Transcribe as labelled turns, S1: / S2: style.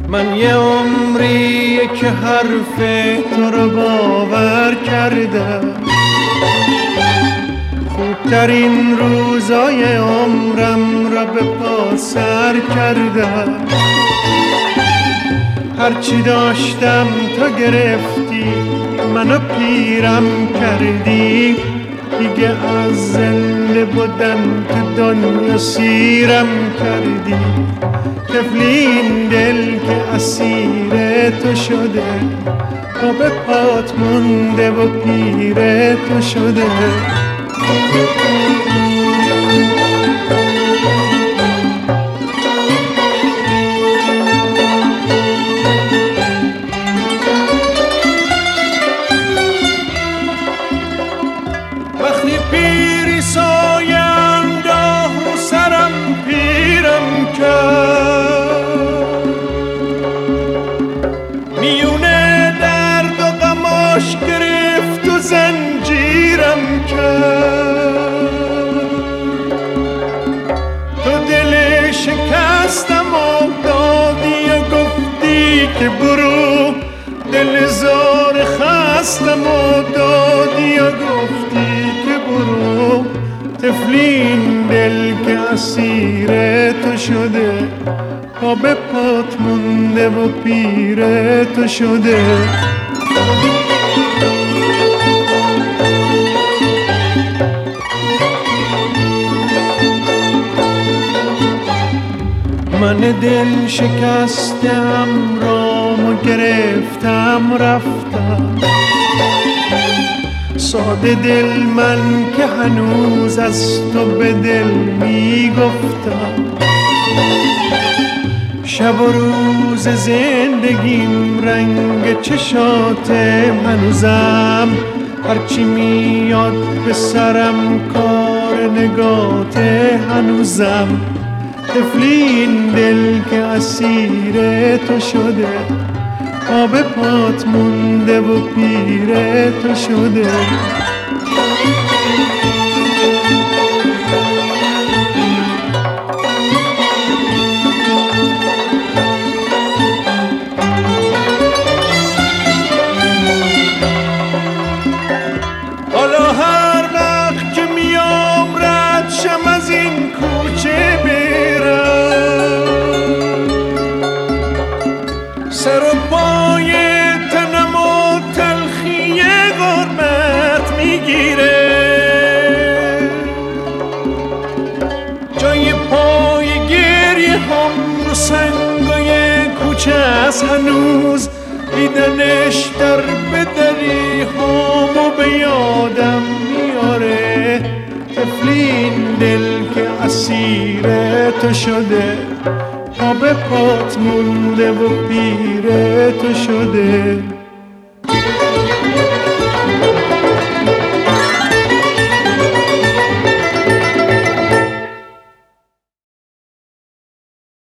S1: من یه عمریه که حرف تو رو باور کردم، خوبترین روزای عمرم را به پا سر کردم. هرچی داشتم تو گرفتی، منو پیرم کردی، دیگه از زنده بودن تو دنیا سیرم کردی. طفلین دل که اسیر تو شده، پا به پات مونده و پیر تو شده. وقتی پیری سایه انداخت رو سرم پیرم کرد، میونه درد و غماش گرفت و زنجیرم کرد. تو دل شکستم و دادی و گفتی که برو، دل زار خستم و دادی و گفتی که برو. طفلین دل که اسیر تو شده، پا به پات مونده و پیر تو شده. من دل شکستم رامو گرفتم رفتم، ساده دل من که هنوز از تو به دل میگفتم. شب و روز زندگیم رنگ چشات هنوزم، هرچی میاد به سرم کار نگات هنوزم. طفلین دل که اسیر تو شده، پا به پات مونده و پیر تو شده. حالا هر وقت که میام رد شم از این کوچه برم، سر و پای تنم و تلخی غربت میگیره. جای پای گریه هم رو سنگای کوچه از هنوز، دیدنش در بدری همو به یادم میاره. طفلین دل که اسیر تو شده، پا به پات مونده و پیر تو شده.